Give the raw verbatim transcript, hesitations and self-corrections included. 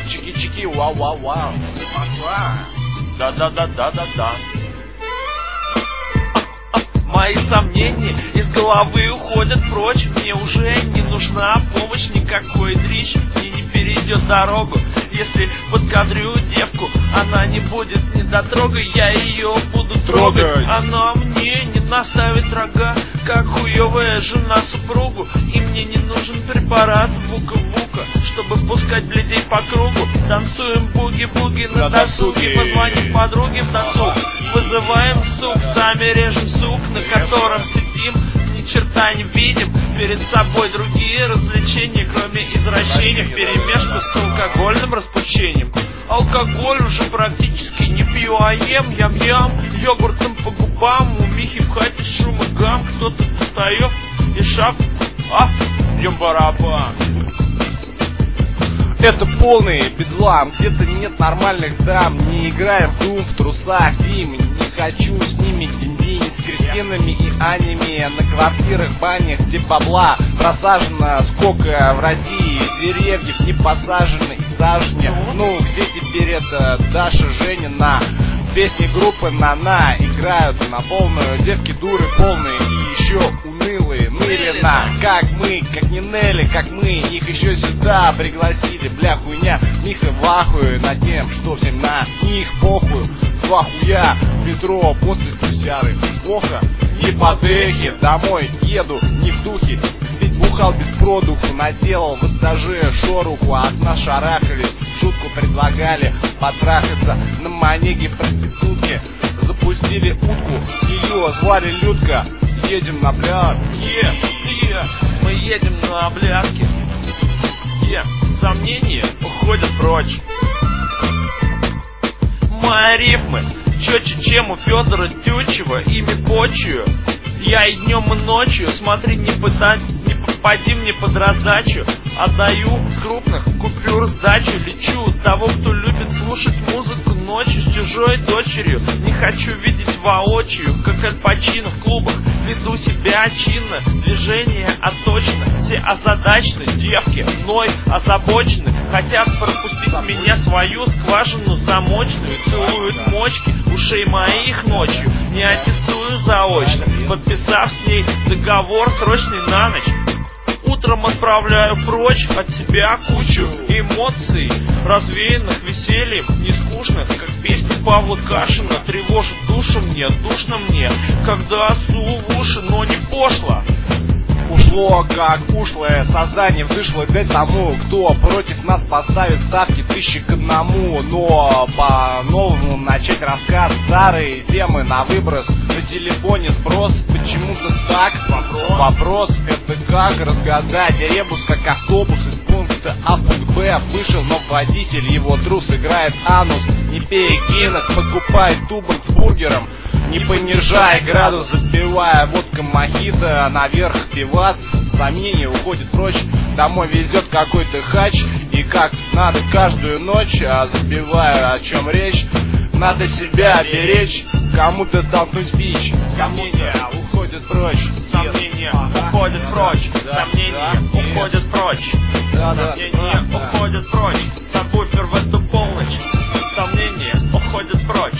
чики-чики, вау-вау-вау. Да-да-да-да-да-да. Мои сомнения из головы уходят прочь. Мне уже не нужна помощь, никакой дрищ мне не перейдет дорогу. Если подкадрю девку, она не будет недотрогой, я ее буду трогать. Она мне не наставит рога, как хуевая жена супругу. И мне не нужен препарат вука-вука, чтобы пускать блядей по кругу. Танцуем буги-буги на досуге, позвоним подруге в досуг. Вызываем сук, сами режем сук, на котором сидим, ни черта не видим. Перед собой другие развлечения, кроме извращения, вперемешку с алкогольным распущением. Алкоголь уже практически не пью, а ем ям-ям йогуртом по губам. У Михи в хате шум и гам, кто-то достает и шап, а, бьем барабан. Это полный бедлам, где-то нет нормальных дам. Не играем в Doom в трусах, им не хочу с ними день-день, с Кристинами и Анями. На квартирах, банях, где бабла просажено сколько в России деревьев не посажено и сажня. Ну, где теперь это Даша, Женя, на песни группы «На-на» играют на полную, девки дуры полные и еще унылые. Нырина, как мы, как не Нелли, как мы, их еще сюда пригласили. Бля, хуйня, Миха в ахуе над тем, что всем на них похуй. Два хуя, метро после тусяры, плохо, не по дехе, домой еду, не в духе. Ведь бухал без продуху, наделал в этаже шоруху, от нас шарахались, шутку предлагали потрахаться на манеге проститутки. Запустили утку, ее звали Людка, едем на бляд, е, е, мы едем на блядки. Е, сомнения уходят прочь. Мои рифмы четче, чем у Федора Тютчева, ими почую. Я и днем, и ночью, смотри, не пытать, не попади мне под раздачу. Отдаю с крупных купюр сдачу, лечу того, кто любит слушать музыку ночью с чужой дочерью. Не хочу видеть воочию, как Аль Пачино в клубах. Веду себя чинно, движения отточены, все озадачены, девки мной озабочены. Хотят пропустить меня свою скважину замочную, целуют мочки ушей моих ночью, не аттестую заочно, подписав с ней договор срочный на ночь. Утром отправляю прочь от себя кучу эмоций, развеянных весельем, нескучных, как песни Павла Кашина. Тревожит душу мне, душно мне, когда су в уши, но не пошло. Ушло, как ушлое создание взышло для тому, кто против нас поставит ставки тысячи к одному. Но по-новому начать рассказ, старые темы на выброс, на телефоне сброс. Почему-то так, вопрос, вопрос это как разгадать ребус, как автобус из пункта А в пункт Б вышел, но водитель, его трус, играет анус. Не пей Гиннес, покупай тубок с бургером, не понижай градус, запивая водка мохито, наверх пивас, сомнения уходит прочь. Домой везет какой-то хач, и как надо каждую ночь, а забивая, о чем речь. Надо себя беречь, кому-то толкнуть бич. Сомнения уходят прочь. Сомнения уходят прочь. Сомнения уходят прочь. Сомнения уходят прочь. Сабвуфер в эту полночь. Сомнения уходят прочь.